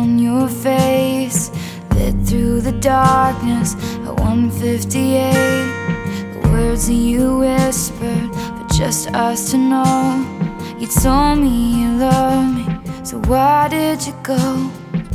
on your face, lit through the darkness at 1:58. The words that you whispered for just us to know. You told me you loved me, so why did you go?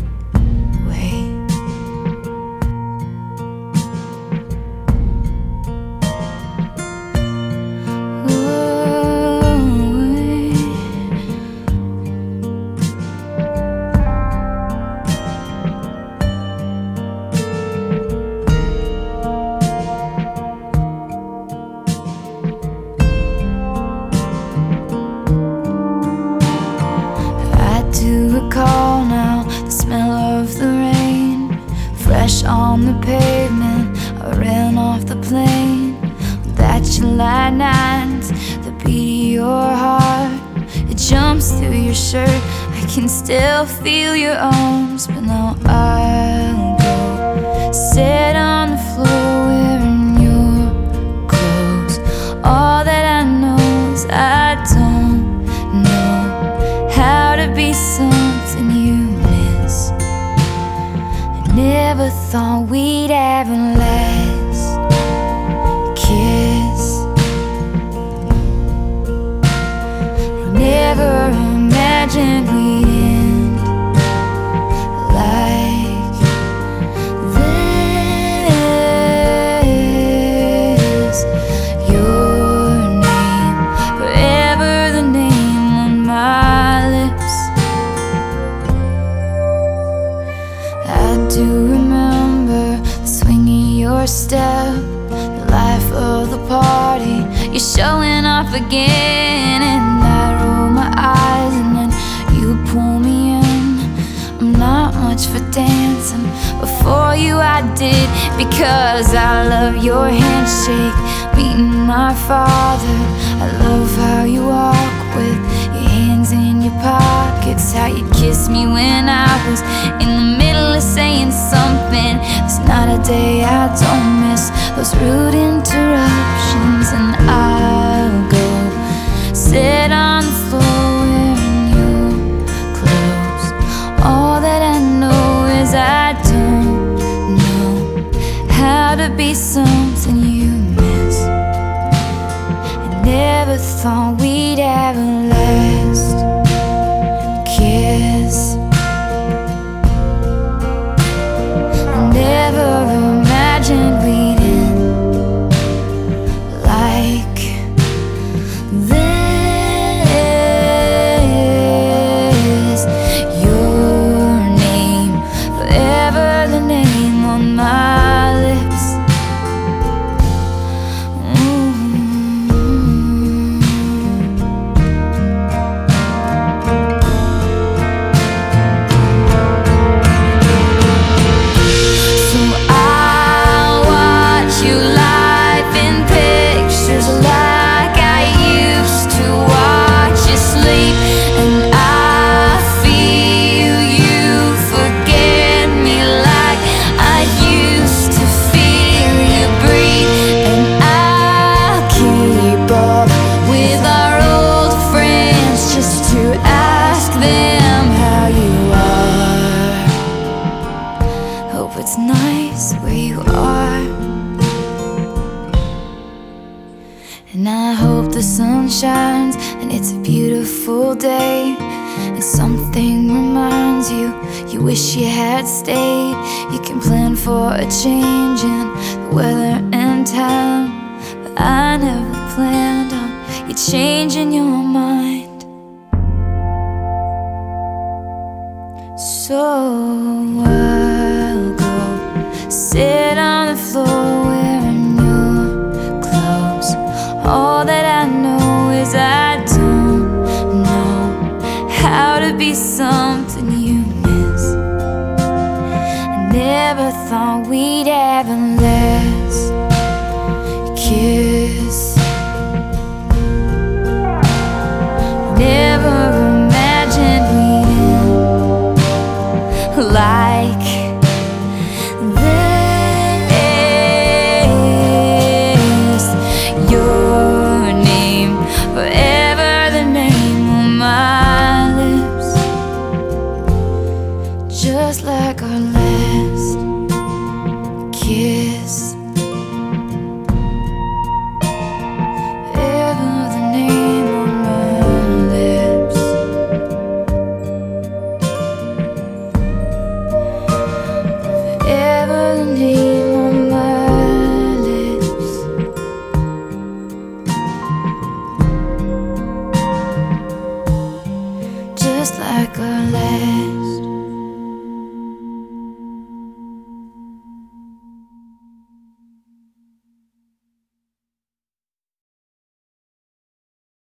Recall now the smell of the rain, fresh on the pavement. I ran off the plane. That July night, the beat of your heart, it jumps through your shirt. I can still feel your arms, but now I'll go sit on the floor wearing your clothes. All that I know is I don't know how to be something you miss. I never thought we'd have a last kiss. I never imagined we'd end like this. Your name, forever the name on my lips. I do remember the swing of your step, the life of the party. You're showing off again, and I roll my eyes, and then you pull me in. I'm not much for dancing, before you I did, because I love your handshake, meeting my father. I love how you walk with your hands in your pockets, how you kissed me when I was in the middle of saying something. There's not a day I don't miss those rude interruptions. And I'll go sit on the floor wearing your clothes. All that I know is I don't know how to be something you miss. I never thought we'd have a last kiss. I never imagined we'd end like this. Your name, forever the name on my lips. It's nice where you are, and I hope the sun shines and it's a beautiful day, and something reminds you you wish you had stayed. You can plan for a change in the weather and time, but I never planned on you changing your mind. So I'll go sit on the floor wearing your clothes. All that I know is I don't know how to be something you miss. I never thought we'd have a last kiss. Never imagined we'd end like this. Your name, forever the name on my lips. just like our last kiss.